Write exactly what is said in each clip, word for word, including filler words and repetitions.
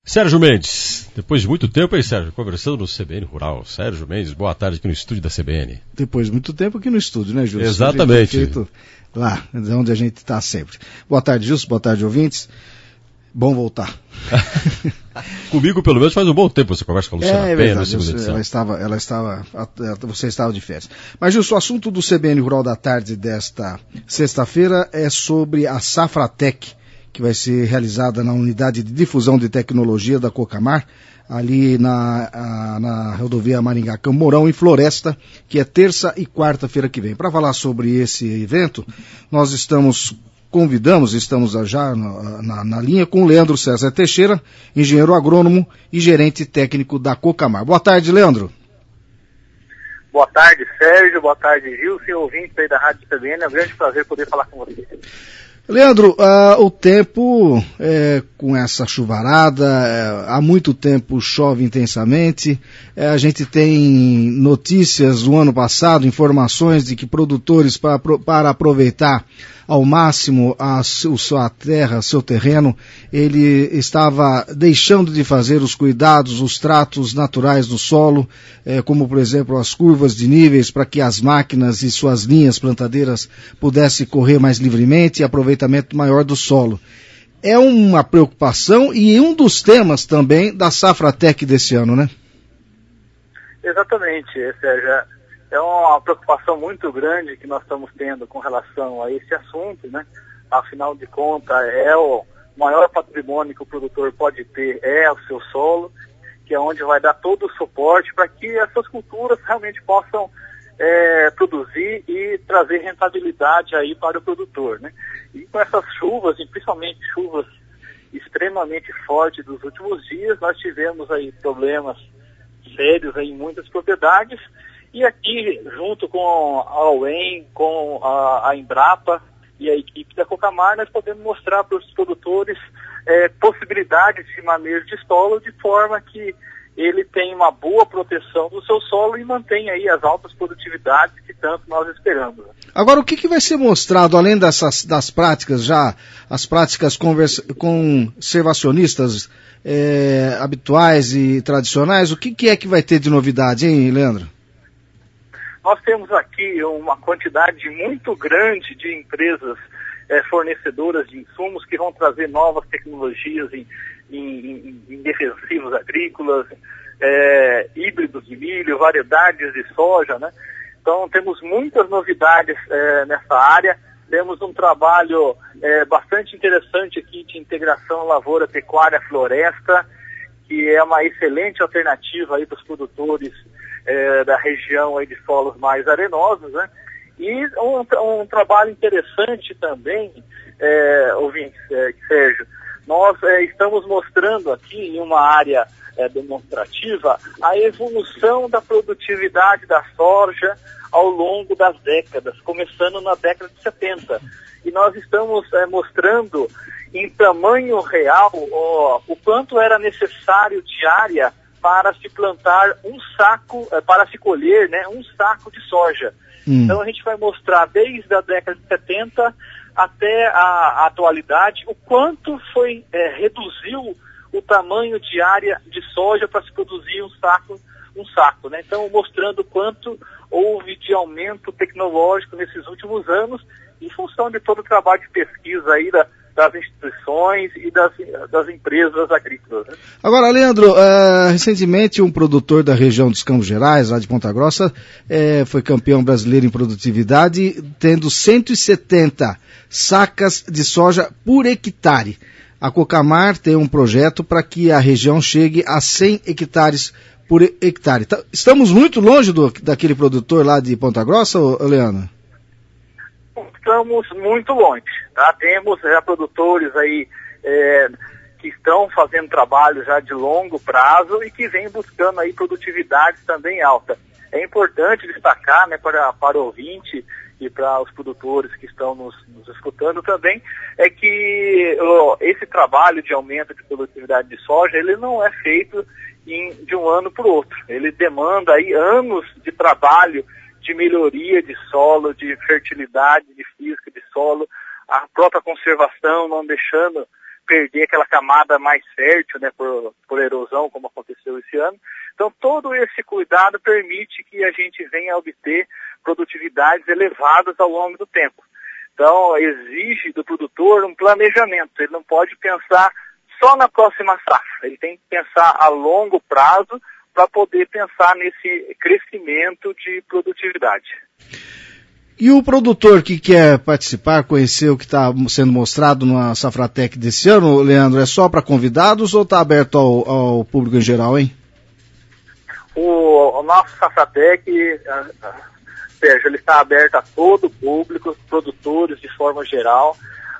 Sérgio Mendes, depois de muito tempo aí, Sérgio, conversando no C B N Rural. Sérgio Mendes, boa tarde aqui no estúdio da C B N. Depois de muito tempo aqui no estúdio, né, Gilson? Exatamente. Feito lá, onde a gente está sempre. Boa tarde, Gilson, boa tarde, ouvintes. Bom voltar. Comigo, pelo menos, faz um bom tempo você conversa com a Luciana é, é Penha na verdade, segunda eu, edição. Ela estava, ela estava, você estava de férias. Mas, Gilson, o assunto do C B N Rural da tarde desta sexta-feira é sobre a Safratec, que vai ser realizada na Unidade de Difusão de Tecnologia da Cocamar, ali na, a, na rodovia Maringá-Campo Mourão, em Floresta, que é terça e quarta-feira que vem. Para falar sobre esse evento, nós estamos, convidamos, estamos já na, na, na linha com o Leandro César Teixeira, engenheiro agrônomo e gerente técnico da Cocamar. Boa tarde, Leandro. Boa tarde, Sérgio. Boa tarde, Gilson, ouvinte aí da Rádio C B N. É um grande prazer poder falar com você. Leandro, uh, o tempo, é, com essa chuvarada, é, há muito tempo chove intensamente, é, a gente tem notícias do ano passado, informações de que produtores, para, para aproveitar ao máximo a sua terra, seu terreno, ele estava deixando de fazer os cuidados, os tratos naturais do solo, eh, como por exemplo as curvas de níveis para que as máquinas e suas linhas plantadeiras pudessem correr mais livremente e aproveitamento maior do solo. É uma preocupação e um dos temas também da Safratec desse ano, né? Exatamente, Sérgio. É uma preocupação muito grande que nós estamos tendo com relação a esse assunto, né? Afinal de contas, é o maior patrimônio que o produtor pode ter, é o seu solo, que é onde vai dar todo o suporte para que essas culturas realmente possam é, produzir e trazer rentabilidade aí para o produtor, né? E com essas chuvas, e principalmente chuvas extremamente fortes dos últimos dias, nós tivemos aí problemas sérios aí em muitas propriedades. E aqui, junto com a U E M, com a, a Embrapa e a equipe da Cocamar, nós podemos mostrar para os produtores é, possibilidades de manejo de solo de forma que ele tenha uma boa proteção do seu solo e mantenha aí as altas produtividades que tanto nós esperamos. Agora, o que, que vai ser mostrado, além dessas, das práticas já, as práticas conversa, conservacionistas é, habituais e tradicionais, o que, que é que vai ter de novidade, hein, Leandro? Nós temos aqui uma quantidade muito grande de empresas é, fornecedoras de insumos que vão trazer novas tecnologias em, em, em defensivos agrícolas, é, híbridos de milho, variedades de soja, né? Então temos muitas novidades é, nessa área. Temos um trabalho é, bastante interessante aqui de integração lavoura-pecuária-floresta, que é uma excelente alternativa aí para os produtores É, da região aí de solos mais arenosos, né? E um, um trabalho interessante também, é, ouvintes, é, Sérgio, nós é, estamos mostrando aqui em uma área é, demonstrativa a evolução da produtividade da soja ao longo das décadas, começando na década de setenta. E nós estamos é, mostrando em tamanho real ó, o quanto era necessário de área para se plantar um saco, para se colher, né, um saco de soja. Hum. Então a gente vai mostrar desde a década de setenta até a, a atualidade o quanto foi, é, reduziu o tamanho de área de soja para se produzir um saco, um saco, né? Então mostrando quanto houve de aumento tecnológico nesses últimos anos em função de todo o trabalho de pesquisa aí da das instituições e das, das empresas agrícolas. Né? Agora, Leandro, uh, recentemente um produtor da região dos Campos Gerais, lá de Ponta Grossa, eh, foi campeão brasileiro em produtividade, tendo cento e setenta sacas de soja por hectare. A Cocamar tem um projeto para que a região chegue a cem hectares por hectare. Estamos muito longe do, daquele produtor lá de Ponta Grossa, Leandro? Estamos muito longe, tá? Temos já produtores aí é, que estão fazendo trabalho já de longo prazo e que vêm buscando aí produtividade também alta. É importante destacar, né, para, para o ouvinte e para os produtores que estão nos, nos escutando também, é que ó, esse trabalho de aumento de produtividade de soja, ele não é feito em, de um ano para o outro. Ele demanda aí anos de trabalho, de melhoria de solo, de fertilidade, de física de solo, a própria conservação, não deixando perder aquela camada mais fértil, né, por, permite que a gente venha a obter produtividades elevadas ao longo do tempo. Então, exige do produtor um planejamento. Ele não pode pensar só na próxima safra. Ele tem que pensar a longo prazo para poder pensar nesse crescimento de produtividade. E o produtor que quer participar, conhecer o que está sendo mostrado na Safratec desse ano, Leandro, é só para convidados ou está aberto ao, ao público em geral, hein? O, o nosso Safratec, Sérgio, ele está aberto a todo o público, produtores de forma geral,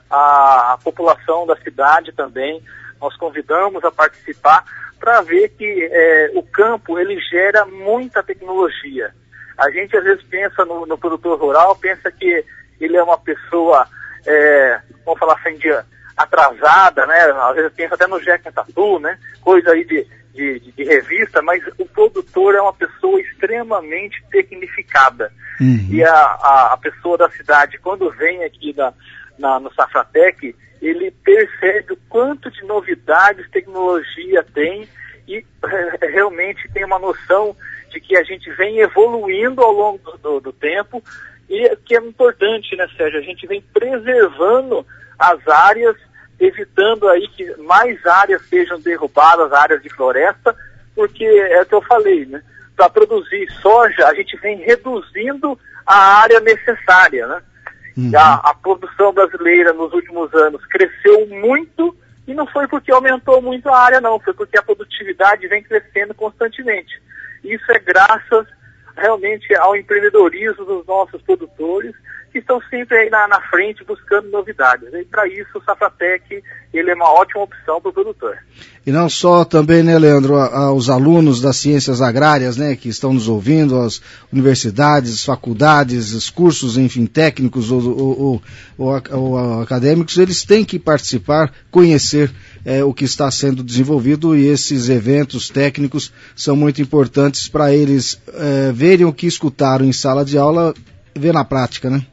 a, a população da cidade também. Nós convidamos a participar para ver que é, o campo ele gera muita tecnologia. A gente às vezes pensa no, no produtor rural, pensa que ele é uma pessoa, é, vamos falar assim, de, atrasada, né? Às vezes pensa até no Jeca Tatu, né? Coisa aí de, de, de revista, mas o produtor é uma pessoa extremamente tecnificada. Uhum. E a, a, a pessoa da cidade, quando vem aqui na, na, no Safratec, ele percebe o quanto de novidades, tecnologia tem e é, realmente tem uma noção de que a gente vem evoluindo ao longo do, do, do tempo e que é importante, né, Sérgio? A gente vem preservando as áreas, evitando aí que mais áreas sejam derrubadas, áreas de floresta, porque é o que eu falei, né? Para produzir soja, a gente vem reduzindo a área necessária, né? Uhum. A, a produção brasileira nos últimos anos cresceu muito e não foi porque aumentou muito a área, não. Foi porque a produtividade vem crescendo constantemente. Isso é graças realmente ao empreendedorismo dos nossos produtores, que estão sempre aí na, na frente buscando novidades. E para isso o Safratec ele é uma ótima opção para o produtor. E não só também, né, Leandro, aos alunos das ciências agrárias, né, que estão nos ouvindo, as universidades, as faculdades, os cursos, enfim, técnicos ou, ou, ou, ou, ou acadêmicos, eles têm que participar, conhecer é, o que está sendo desenvolvido, e esses eventos técnicos são muito importantes para eles é, verem o que escutaram em sala de aula, ver na prática, né?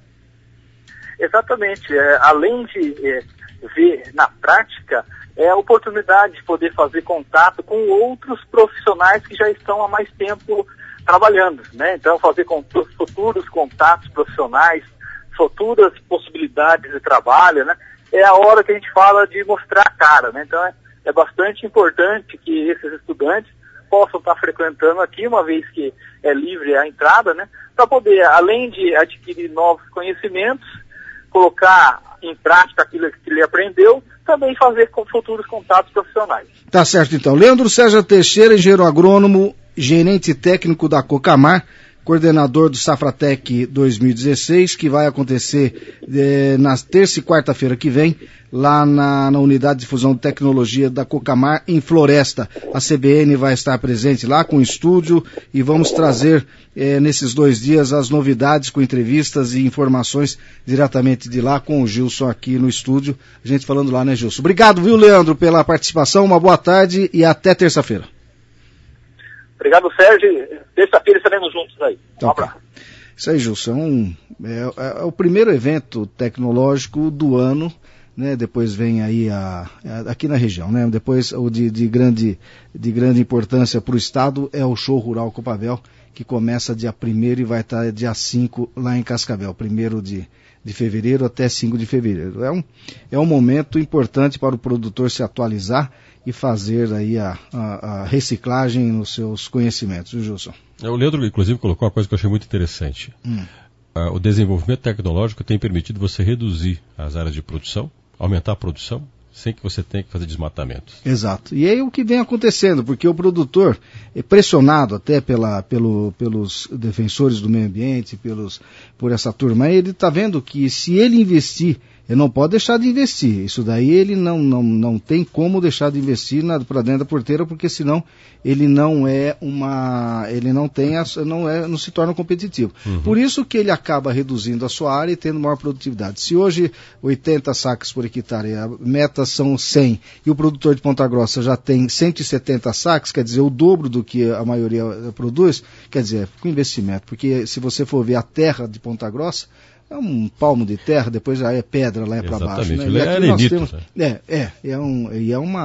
Exatamente. É, além de é, ver na prática, é a oportunidade de poder fazer contato com outros profissionais que já estão há mais tempo trabalhando, né? Então, fazer com, futuros contatos profissionais, futuras possibilidades de trabalho, né? É a hora que a gente fala de mostrar a cara, né? Então, é, é bastante importante que esses estudantes possam estar frequentando aqui, uma vez que é livre a entrada, né? Para poder, além de adquirir novos conhecimentos, colocar em prática aquilo que ele aprendeu, também fazer com futuros contatos profissionais. Tá certo, então. Leandro César Teixeira, engenheiro agrônomo, gerente técnico da Cocamar, coordenador do Safratec dois mil e dezesseis, que vai acontecer eh, na terça e quarta-feira que vem, lá na, na Unidade de Difusão de Tecnologia da Cocamar, em Floresta. A C B N vai estar presente lá com o estúdio e vamos trazer eh, nesses dois dias as novidades com entrevistas e informações diretamente de lá com o Gilson aqui no estúdio. A gente falando lá, né, Gilson? Obrigado, viu, Leandro, pela participação. Uma boa tarde e até terça-feira. Obrigado, Sérgio. Terça-feira estaremos juntos aí. Um abraço. Isso aí, Gilson. É, é, é o primeiro evento tecnológico do ano, né? Depois vem aí a, a, aqui na região, né? Depois o de, de, grande, de grande importância para o estado é o Show Rural Copavel, que começa dia primeiro e vai estar dia cinco lá em Cascavel. primeiro de, de fevereiro até cinco de fevereiro. É um, é um momento importante para o produtor se atualizar e fazer aí a, a, a reciclagem nos seus conhecimentos, viu, Gilson? O Leandro, inclusive, colocou uma coisa que eu achei muito interessante. Hum. Uh, o desenvolvimento tecnológico tem permitido você reduzir as áreas de produção, aumentar a produção, sem que você tenha que fazer desmatamentos. Exato. E é o que vem acontecendo, porque o produtor é pressionado até pela, pelo, pelos defensores do meio ambiente, pelos, por essa turma, ele está vendo que se ele investir, ele não pode deixar de investir. Isso daí ele não, não, não tem como deixar de investir para dentro da porteira, porque senão ele não é uma, ele não tem, a, não é, não se torna competitivo. Uhum. Por isso que ele acaba reduzindo a sua área e tendo maior produtividade. Se hoje oitenta sacas por hectare, a meta são cem, e o produtor de Ponta Grossa já tem cento e setenta sacas, quer dizer, o dobro do que a maioria produz, quer dizer, com investimento, porque se você for ver a terra de Ponta Grossa, é um palmo de terra, depois já é pedra lá é para baixo, né? E aqui nós temos, é, é, é, um, e é uma,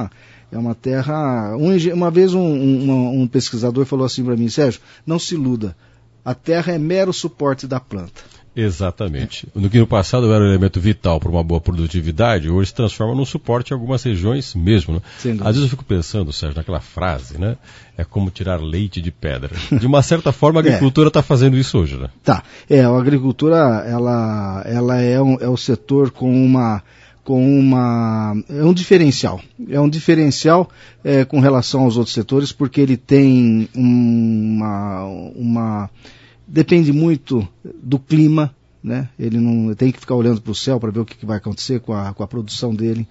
É uma terra... Um, uma vez um, um, um pesquisador falou assim para mim, Sérgio, não se iluda, a terra é mero suporte da planta. Exatamente. No que no passado era um elemento vital para uma boa produtividade, hoje se transforma num suporte em algumas regiões mesmo. Né? Às vezes eu fico pensando, Sérgio, naquela frase, né? É como tirar leite de pedra. De uma certa forma a agricultura está é. fazendo isso hoje, né? Tá. É, a agricultura ela, ela é, um, é o setor com uma... com uma... é um diferencial. É um diferencial é, com relação aos outros setores, porque ele tem uma... uma depende muito do clima, né? Ele não tem que ficar olhando para o céu para ver o que, que vai acontecer com a, com a produção dele.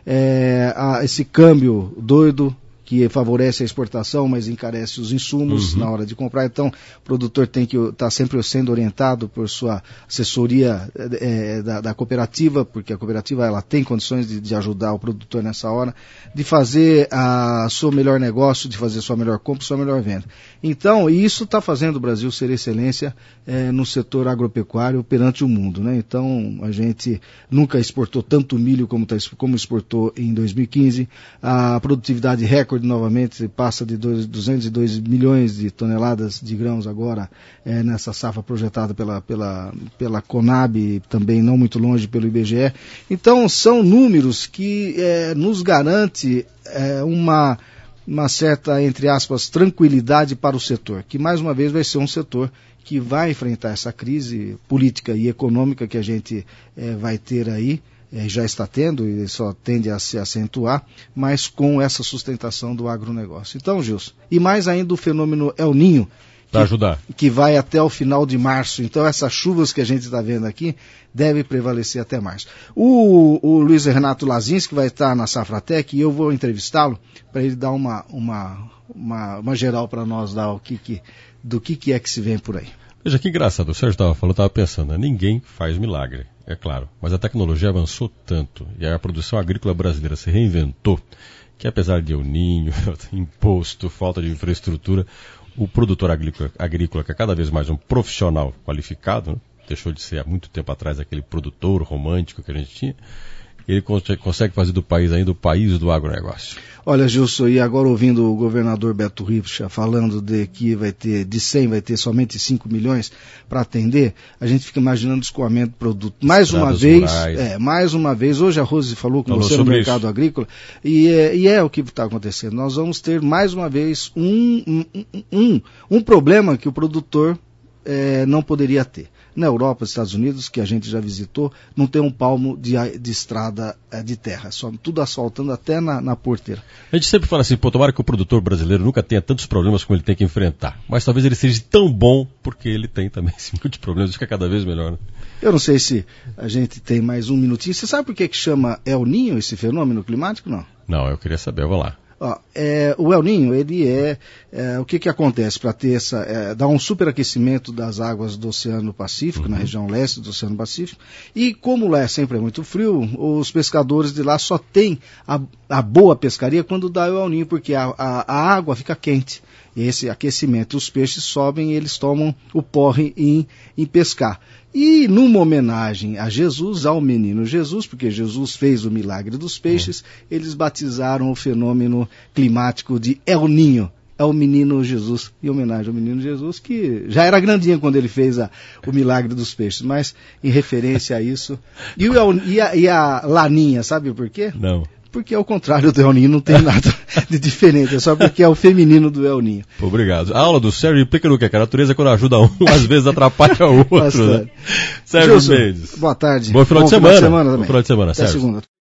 É, a, esse câmbio doido que favorece a exportação, mas encarece os insumos uhum. na hora de comprar. Então, o produtor tem que estar tá sempre sendo orientado por sua assessoria é, da, da cooperativa, porque a cooperativa ela tem condições de, de ajudar o produtor nessa hora, de fazer a seu melhor negócio, de fazer sua melhor compra, sua melhor venda. Então, e isso está fazendo o Brasil ser excelência é, no setor agropecuário perante o mundo, né? Então, a gente nunca exportou tanto milho como, tá, como exportou em dois mil e quinze. A produtividade recorde novamente passa de duzentos e dois milhões de toneladas de grãos agora é, nessa safra projetada pela, pela, pela Conab, também não muito longe pelo I B G E. Então, são números que é, nos garante é, uma... uma certa, entre aspas, tranquilidade para o setor, que mais uma vez vai ser um setor que vai enfrentar essa crise política e econômica que a gente é, vai ter aí, é, já está tendo e só tende a se acentuar, mas com essa sustentação do agronegócio. Então, Gilson, e mais ainda o fenômeno El Niño, para ajudar, que vai até o final de março. Então essas chuvas que a gente está vendo aqui devem prevalecer até março. O, o Luiz Renato Lazinski vai estar na Safratec e eu vou entrevistá-lo para ele dar uma, uma, uma, uma geral para nós dar o que que, do que, que é que se vem por aí. Veja que engraçado, o Sérgio estava falando, estava pensando, né? Ninguém faz milagre, é claro, mas a tecnologia avançou tanto e a produção agrícola brasileira se reinventou que apesar de El Niño, imposto, falta de infraestrutura, o produtor agrícola, agrícola, que é cada vez mais um profissional qualificado, né? Deixou de ser há muito tempo atrás aquele produtor romântico que a gente tinha, ele consegue fazer do país ainda o país do agronegócio. Olha, Gilson, e agora ouvindo o governador Beto Richa falando de que vai ter, de cem vai ter somente cinco milhões para atender, a gente fica imaginando escoamento de produto. Mais Estradas uma vez, rurais. é, mais uma vez, hoje a Rose falou com falou você no mercado isso. agrícola, e é, e é o que está acontecendo. Nós vamos ter mais uma vez um, um, um, um problema que o produtor é, não poderia ter. Na Europa, nos Estados Unidos, que a gente já visitou, não tem um palmo de, de estrada é, de terra, só tudo asfaltando até na, na porteira. A gente sempre fala assim, pô, tomara que o produtor brasileiro nunca tenha tantos problemas como ele tem que enfrentar, mas talvez ele seja tão bom porque ele tem também esse muitos problemas, fica cada vez melhor, né? Eu não sei se a gente tem mais um minutinho. Você sabe por que que chama El Niño esse fenômeno climático, não? Não, eu queria saber, vamos lá. Ó, é, o El Niño, ele é, é o que que acontece para ter essa, é, dá um superaquecimento das águas do Oceano Pacífico, uhum. na região leste do Oceano Pacífico, e como lá é sempre muito frio, os pescadores de lá só têm a, a boa pescaria quando dá o El Niño, porque a, a, a água fica quente, e esse aquecimento, os peixes sobem e eles tomam o porre em, em pescar. E numa homenagem a Jesus, ao menino Jesus, porque Jesus fez o milagre dos peixes, é. eles batizaram o fenômeno climático de El Niño, é o menino Jesus, em homenagem ao menino Jesus, que já era grandinho quando ele fez a, o milagre dos peixes, mas em referência a isso. E, o El, e, a, e a Laninha, sabe por quê? Não. Porque ao contrário do El Niño não tem nada de diferente, é só porque é o feminino do El Niño. Obrigado. A aula do Sérgio implica no que? Que a natureza quando ajuda um, às vezes atrapalha o outro. Né? Sérgio Gilson, Mendes. Boa tarde. Bom final, Bom de, semana. final de semana também. Bom final de semana, Até Sérgio. segunda.